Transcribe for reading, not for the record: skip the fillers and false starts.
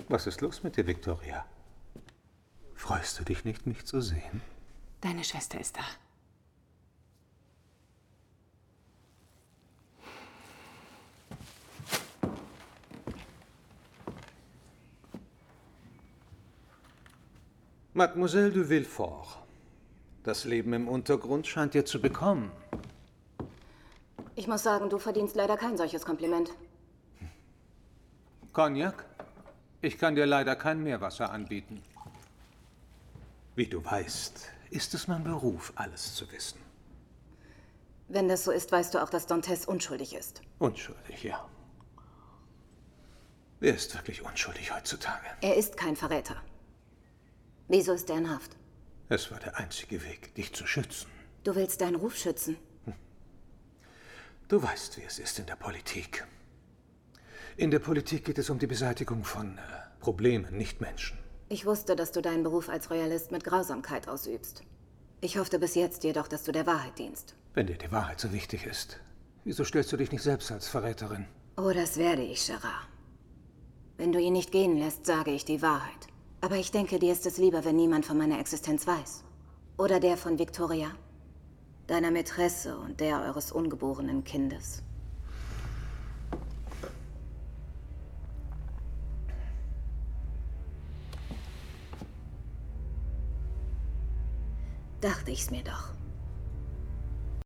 Was ist los mit dir, Victoria? Freust du dich nicht, mich zu sehen? Deine Schwester ist da. Mademoiselle de Villefort, das Leben im Untergrund scheint dir zu bekommen. Ich muss sagen, du verdienst leider kein solches Kompliment. Cognac? Ich kann dir leider kein Meerwasser anbieten. Wie du weißt, ist es mein Beruf, alles zu wissen. Wenn das so ist, weißt du auch, dass Dantes unschuldig ist. Unschuldig, ja. Wer ist wirklich unschuldig heutzutage? Er ist kein Verräter. Wieso ist er in Haft? Es war der einzige Weg, dich zu schützen. Du willst deinen Ruf schützen. Du weißt, wie es ist in der Politik. In der Politik geht es um die Beseitigung von Problemen, nicht Menschen. Ich wusste, dass du deinen Beruf als Royalist mit Grausamkeit ausübst. Ich hoffte bis jetzt jedoch, dass du der Wahrheit dienst. Wenn dir die Wahrheit so wichtig ist, wieso stellst du dich nicht selbst als Verräterin? Oh, das werde ich, Gerard. Wenn du ihn nicht gehen lässt, sage ich die Wahrheit. Aber ich denke, dir ist es lieber, wenn niemand von meiner Existenz weiß. Oder der von Victoria, deiner Mätresse und der eures ungeborenen Kindes. Dachte ich's mir doch.